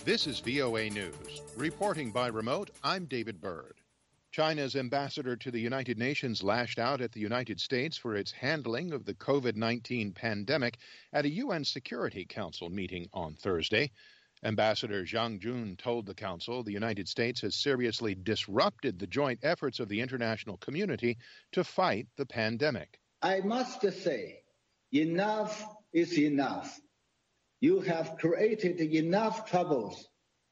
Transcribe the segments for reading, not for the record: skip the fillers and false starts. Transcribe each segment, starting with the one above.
This is VOA News. Reporting by remote, I'm David Byrd. China's ambassador to the United Nations lashed out at the United States for its handling of the COVID-19 pandemic at a UN Security Council meeting on Thursday. Ambassador Zhang Jun told the Council the United States has seriously disrupted the joint efforts of the international community to fight the pandemic. I must say, enough is enough. You have created enough troubles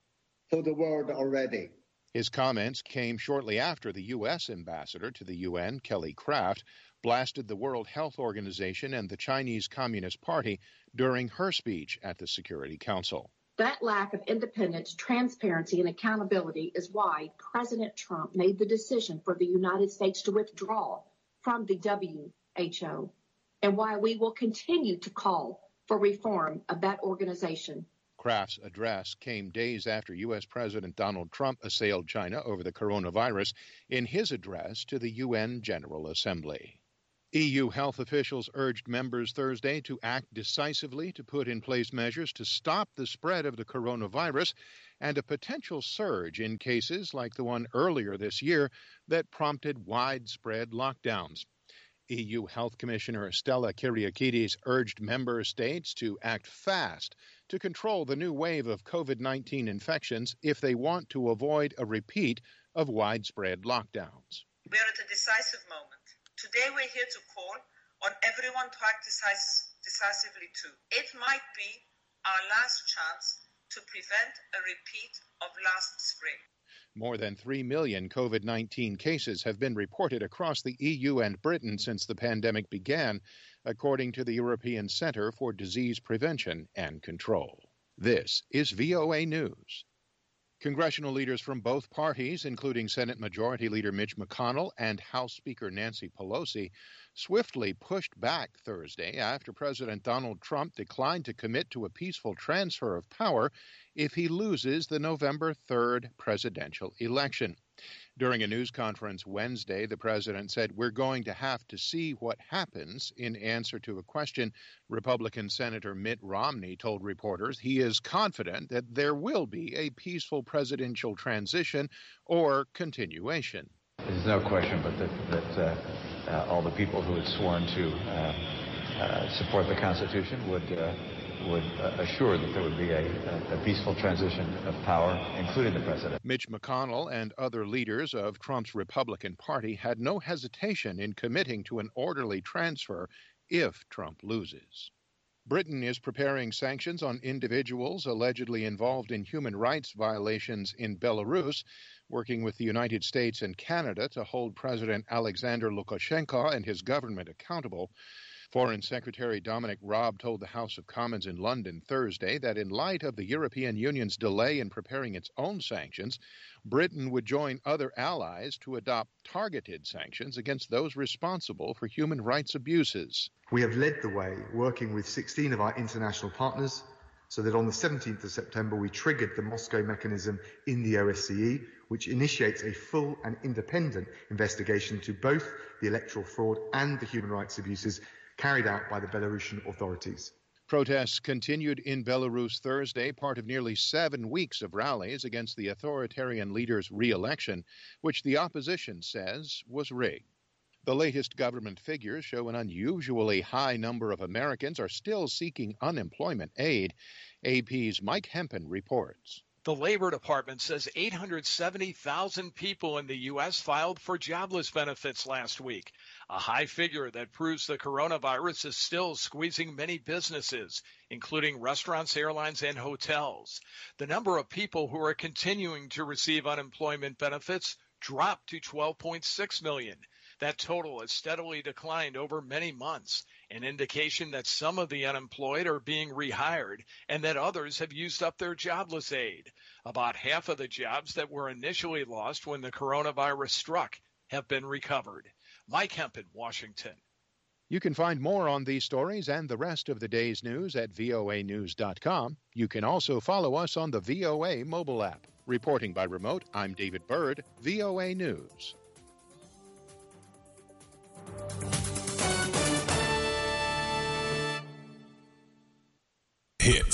for the world already. His comments came shortly after the U.S. ambassador to the UN, Kelly Craft, blasted the World Health Organization and the Chinese Communist Party during her speech at the Security Council. That lack of independence, transparency, and accountability is why President Trump made the decision for the United States to withdraw from the WHO, and why we will continue to call for reform of that organization. Kraft's address came days after U.S. President Donald Trump assailed China over the coronavirus in his address to the UN General Assembly. EU health officials urged members Thursday to act decisively to put in place measures to stop the spread of the coronavirus and a potential surge in cases like the one earlier this year that prompted widespread lockdowns. EU Health Commissioner Stella Kyriakides urged member states to act fast to control the new wave of COVID-19 infections if they want to avoid a repeat of widespread lockdowns. We are at a decisive moment. Today we're here to call on everyone to act decisively too. It might be our last chance to prevent a repeat of last spring. More than 3 million COVID-19 cases have been reported across the EU and Britain since the pandemic began, according to the European Centre for Disease Prevention and Control. This is VOA News. Congressional leaders from both parties, including Senate Majority Leader Mitch McConnell and House Speaker Nancy Pelosi, swiftly pushed back Thursday after President Donald Trump declined to commit to a peaceful transfer of power if he loses the November 3rd presidential election. During a news conference Wednesday, the president said, "We're going to have to see what happens," in answer to a question. Republican Senator Mitt Romney told reporters he is confident that there will be a peaceful presidential transition or continuation. There's no question but that all the people who had sworn to support the Constitution would assure that there would be a peaceful transition of power, including the president. Mitch McConnell and other leaders of Trump's Republican Party had no hesitation in committing to an orderly transfer if Trump loses. Britain is preparing sanctions on individuals allegedly involved in human rights violations in Belarus, working with the United States and Canada to hold President Alexander Lukashenko and his government accountable. Foreign Secretary Dominic Raab told the House of Commons in London Thursday that in light of the European Union's delay in preparing its own sanctions, Britain would join other allies to adopt targeted sanctions against those responsible for human rights abuses. We have led the way, working with 16 of our international partners, so that on the 17th of September we triggered the Moscow mechanism in the OSCE, which initiates a full and independent investigation to both the electoral fraud and the human rights abuses carried out by the Belarusian authorities. Protests continued in Belarus Thursday, part of nearly 7 weeks of rallies against the authoritarian leader's re-election, which the opposition says was rigged. The latest government figures show an unusually high number of Americans are still seeking unemployment aid. AP's Mike Hempen reports. The Labor Department says 870,000 people in the U.S. filed for jobless benefits last week, a high figure that proves the coronavirus is still squeezing many businesses, including restaurants, airlines, and hotels. The number of people who are continuing to receive unemployment benefits dropped to 12.6 million. That total has steadily declined over many months, an indication that some of the unemployed are being rehired and that others have used up their jobless aid. About half of the jobs that were initially lost when the coronavirus struck have been recovered. Mike Hempen, Washington. You can find more on these stories and the rest of the day's news at voanews.com. You can also follow us on the VOA mobile app. Reporting by remote, I'm David Byrd, VOA News. Hits.